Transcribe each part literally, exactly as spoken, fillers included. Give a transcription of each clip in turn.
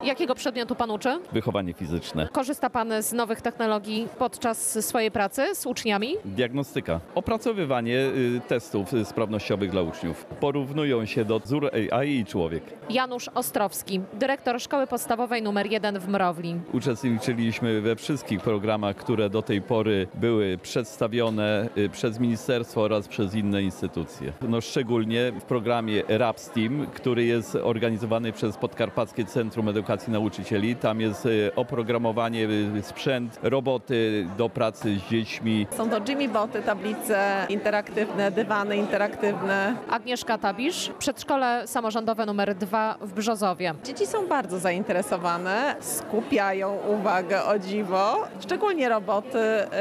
Jakiego przedmiotu pan uczy? Wychowanie fizyczne. Korzysta pan z nowych technologii podczas swojej pracy z uczniami? Diagnostyka. Opracowywanie y, testów y, sprawnościowych dla uczniów. Porównują się do wzór A I i człowiek. Janusz Ostrowski, dyrektor Szkoły Podstawowej numer jeden w Mrowli. Uczestniczyliśmy we wszystkich programach, które do tej pory były przedstawione y, przez ministerstwo oraz przez inne instytucje. No, szczególnie w programie RAPSTEAM, który jest organizowany przez Podkarpackie Centrum Edukacji Nauczycieli. Tam jest y, oprogramowanie, y, sprzęt, roboty do pracy z dziećmi. Są to Jimmy Boty, tablice interaktywne, dywany interaktywne. Agnieszka Tabisz, przedszkole samorządowe numer dwa w Brzozowie. Dzieci są bardzo zainteresowane, skupiają uwagę, o dziwo. Szczególnie roboty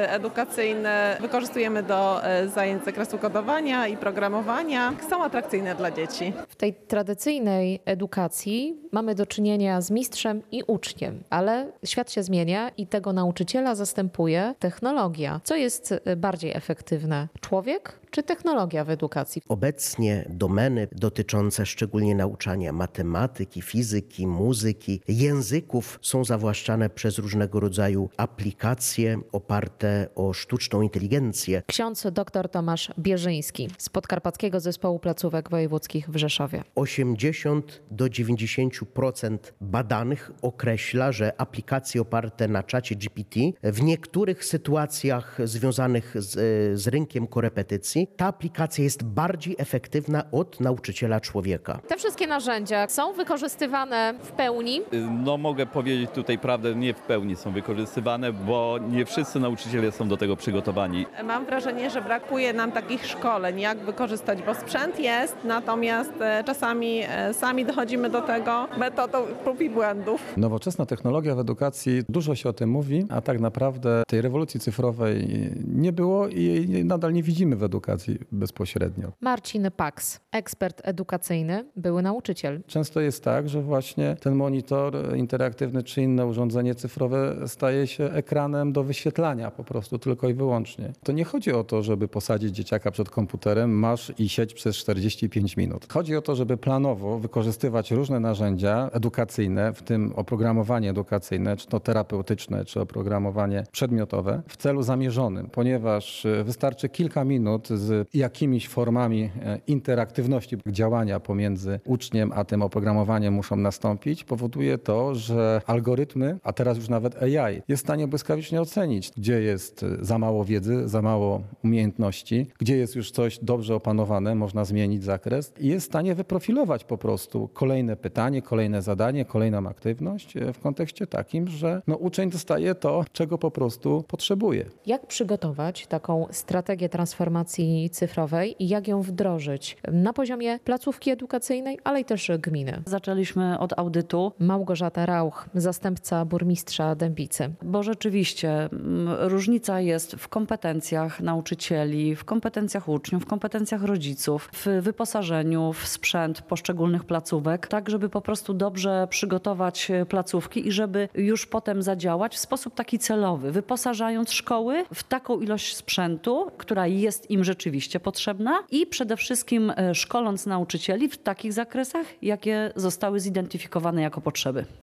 edukacyjne wykorzystujemy do zajęć z zakresu kodowania i programowania. Są atrakcyjne dla dzieci. W tej tradycyjnej edukacji mamy do czynienia z mistrzem i uczniem, ale świat się zmienia i tego nauczyciela zastępuje technologia. Co jest bardziej efektywne? Człowiek czy technologia w edukacji? Obecnie domeny dotyczące szczególnie nauczania matematyki, fizyki, muzyki, języków są zawłaszczane przez różnego rodzaju aplikacje oparte o sztuczną inteligencję. Ksiądz dr Tomasz Bierzyński z Podkarpackiego Zespołu Placówek Wojewódzkich w Rzeszowie. osiemdziesiąt do dziewięćdziesięciu procent badanych określa, że aplikacje oparte na czacie G P T w niektórych sytuacjach związanych z, z rynkiem korepetycji ta aplikacja jest bardziej efektywna od nauczyciela człowieka. Te wszystkie narzędzia są wykorzystywane w pełni? No mogę powiedzieć tutaj prawdę, nie w pełni są wykorzystywane, bo nie wszyscy nauczyciele są do tego przygotowani. Mam wrażenie, że brakuje nam takich szkoleń, jak wykorzystać, bo sprzęt jest, natomiast czasami sami dochodzimy do tego metodą prób i błędów. Nowoczesna technologia w edukacji, dużo się o tym mówi, a tak naprawdę tej rewolucji cyfrowej nie było i jej nadal nie widzimy w edukacji bezpośrednio. Marcin Paks, ekspert edukacyjny, były nauczyciel. Często jest tak, że właśnie ten monitor interaktywny czy inne urządzenie cyfrowe staje się ekranem do wyświetlania po prostu tylko i wyłącznie. To nie chodzi o to, żeby posadzić dzieciaka przed komputerem, masz i siedź przez czterdzieści pięć minut. Chodzi o to, żeby planowo wykorzystywać różne narzędzia edukacyjne, w tym oprogramowanie edukacyjne, czy to terapeutyczne, czy oprogramowanie przedmiotowe w celu zamierzonym, ponieważ wystarczy kilka minut z jakimiś formami interaktywności działania pomiędzy uczniem a tym oprogramowaniem muszą nastąpić, powoduje to, że algorytmy, a teraz już nawet A I, jest w stanie błyskawicznie ocenić, gdzie jest za mało wiedzy, za mało umiejętności, gdzie jest już coś dobrze opanowane, można zmienić zakres i jest w stanie wyprofilować po prostu kolejne pytanie, kolejne zadanie, kolejną aktywność w kontekście takim, że no, uczeń dostaje to, czego po prostu potrzebuje. Jak przygotować taką strategię transformacji cyfrowej i jak ją wdrożyć na poziomie placówki edukacyjnej, ale i też gminy? Zaczęliśmy od audytu. Małgorzata Rauch, zastępca burmistrza Dębicy. Bo rzeczywiście różnica jest w kompetencjach nauczycieli, w kompetencjach uczniów, w kompetencjach rodziców, w wyposażeniu, w sprzęt poszczególnych placówek, tak żeby po prostu dobrze przygotować placówki i żeby już potem zadziałać w sposób taki celowy, wyposażając szkoły w taką ilość sprzętu, która jest im rzeczywiście potrzebna i przede wszystkim szkoląc nauczycieli w takich zakresach, jakie zostały zidentyfikowane jako potrzeby.